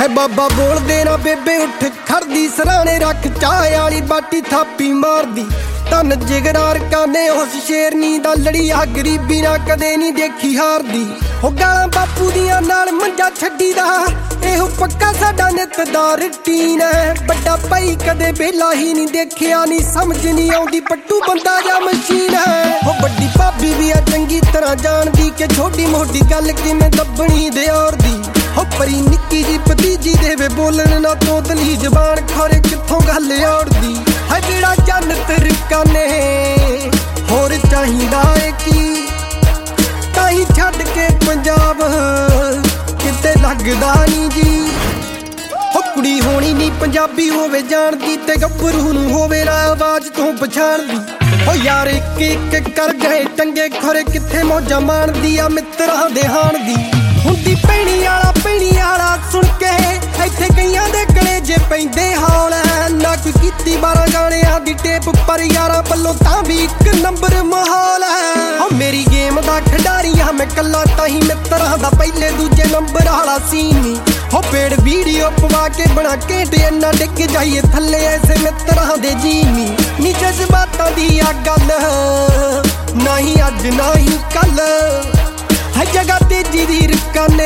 है बाबा बोल देना बेबे उठ खड़दी सराने रख चाय वाली बाटी थापी मारदी तन जिगरार काने उस शेरनी दा लड़िया गरीबी ना कदे नहीं देखी हारदी हो गालां बापू दियां नाल मंजा छड्डी दा एहो पक्का साडा नित दा रूटीन है बड़ा भाई कदे बेला ही नहीं देखिया नहीं समझ नहीं आउंदी पट्टू बंदा जा मशीन है हो बड़ी भाभी भी आ चंगी तरह जानदी कि छोटी मोटी गल किवें दबणी दे और दी हो परी निक्की जी भतीजी देवे बोलन ना तोतली जबान खोरे कित्थों गल औड़दी है जेड़ा जन्नत रिकाने होर चाहिदा है की ताही छड्ड के पंजाब किते लगदा नहीं जी हो कुड़ी होनी नहीं पंजाबी होवे जानदी ते गब्बरू नूं होवे ना आवाज तो पछाणदी हो यार एक एक कर गए टंगे खोरे किथे मौजा माणदी आ मित्तरां दे हाण दी हुंदी पैणी वाला सुन के इत्थे कईयां दे कलेजे पैंदे हौल ना कोई कीती 12 गाणियां दी टेप पर यारां पल्लों तां भी एक नंबर माहौल है हो मेरी गेम दा खिडारी हां मैं कल्ला ताही मित्तरां दा पहले दूजे नंबर वाला सीन नी हो पेड़ वीडियो पवा के बना केट इन्ना डिग जाइए थल्ले ऐसे मित्तरां दे जीनी नी जज्बातां दी आ गल नहीं अज नहीं कल है जगह तेजी दी रकाने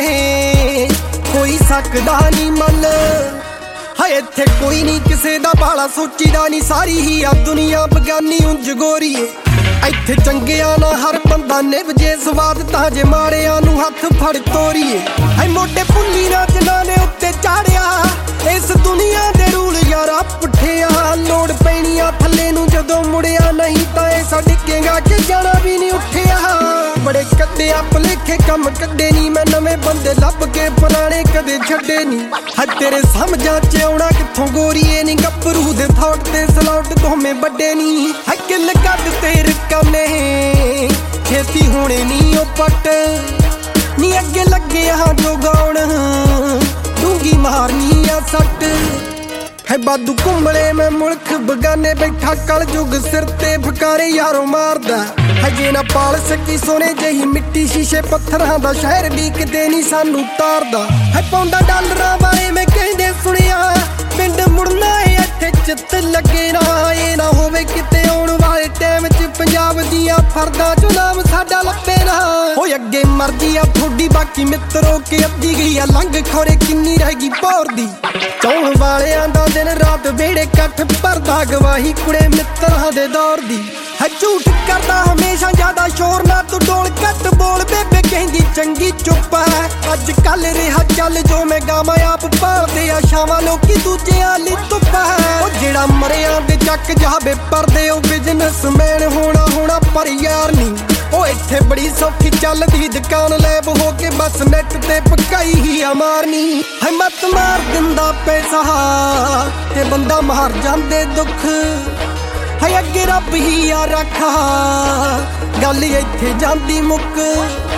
कोई सकदा नहीं मल है इत्थे कोई नहीं किसे दा बाला सोचीदा नहीं सारी ही आ दुनिया बगानी उंज गोरीए इत्थे चंगिया ना हर बंदा निभजे स्वाद तां जे माड़ियां नूं हथ फड़ तोरीए है मोटे पुल्ली ना जनाने उत्ते चाड़िया इस दुनिया दे रूल यारा पुठिया लोड़ पैणिया थल्ले नूं जदों मुड़िया नहीं तां ऐसा डिगेगा कि जाना भी नहीं उठिया बड़े कदे भलेखे कम कदे नहीं मैं नवे बंदे लब के पुराने कदे छड्डे नहीं है तेरे समझां च आउणा कित्थों गोरीए नहीं गप्परू दे थॉट ते सलौट दोवें बड्डे नहीं है किल कद ते रकाने खेती होने नहीं ओ पट नी अगे लगे हाँ जो गाउण डूंगी मारनी आ सट है बादू कुंबले में मुल्क बगाने बैठा कल जुग सिर ते फकारे यारों मारदा है जे ना पाल सकी सोने जही मिट्टी शीशे पत्थरां दा शहर भी किते नहीं सानू तारदा है पौंदा डॉलरां बारे मैं कहंदे सुनिया पिंड मुड़ना है इत्थे चित लगे ना ये ना होवे किते आउण वाले टाइम च पंजाब दियां फरदा चो नाम साडा लपे ना हो अगे मर्जी आ थोड़ी बाकी मित्रों के अद्धी गई आ लंघ खोरे किन्नी रहेगी पौर दी चौण वालियां दा दिन रात वेड़े कठ भरदा गवाही कुड़े मित्तरां दे दौर दी है झूठ करदा हमेशा ज्यादा शोर ना तू डोल कट बोल बेबे कहंदी चंगी चुप है अज कल रिहा चल जो मैं गावां आप पालदे आ शावां लोकी दूजे आली धुप है ओ जेड़ा मरिया दे चक जावे परदे ओ बिजनेसमैन होना पर यार नहीं ओ इत्थे बड़ी सौखी चलदी दुकान लैब हो के बस नेट ते पकाई ही आ मारनी है मत मार दिंदा पैसा ते बंदा मार जांदे दुख है अगे रब ही आ रखा गल इत्थे जांदी मुक